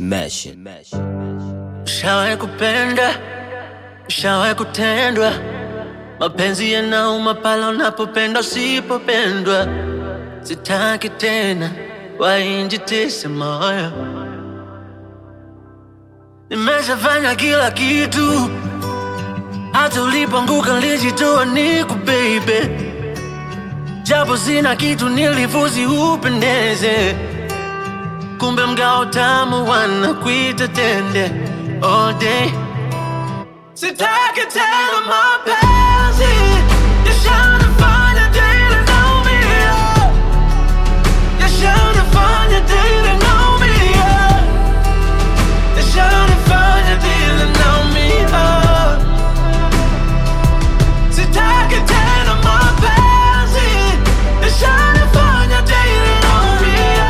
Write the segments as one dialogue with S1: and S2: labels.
S1: Ushawahi kupenda, ushawahi kutendwa, mapenzi yanauma pale unapopenda usipopendwa. Sitaki tena wainjitise moyo, nimeshafanya kila kitu, hata ulipoanguka nilijitoa niku baby. Japo sina kitu nilifuzi upendeze, kumbe mgao tamu wanakuita tende all day. Sitaki tena mapenzi yashanifanya daily naumia, yashanifanya daily naumia, yashanifanya daily naumia. Sitaki tena mapenzi yashanifanya daily naumia,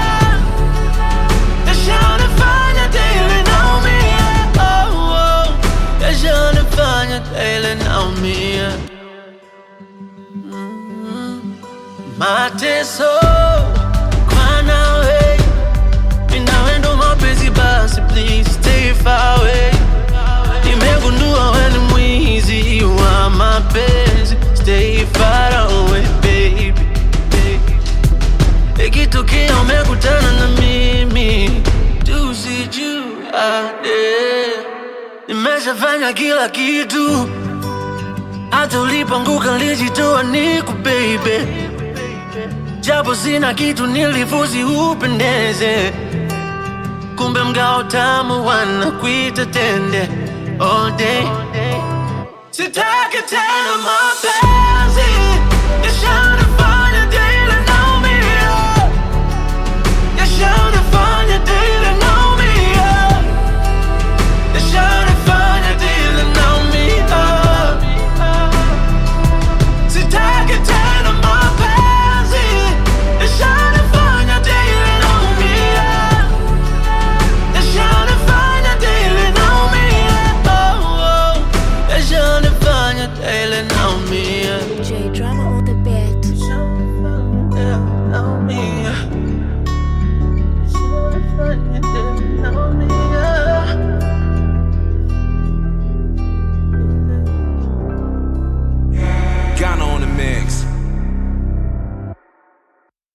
S1: yashanifanya daily naumia. Oh, oh, yashanifanya daily naumia. Mateso kwa nawe, minawe ndo mapenzi basi, please stay far away. Nimegundua wewe ni mwizi wa mapenzi, stay far away baby. Ikitokea umekutana na mimi, tusijuane. Nimeshafanya kila kitu, hata ulipoanguka nilijitoa niku baby. Japo sina kitu nilifuzi upendeze, kumbe mgao tamu wanakuita tende all day. Sitaki tena mapenzi yashanifanya daily naumia, yashanifanya daily naumia, yashanifanya daily naumia. Sitaki tena mapenzi yashanifanya daily naumia, yashanifanya daily naumia. Oh, oh, yashanifanya daily naumia.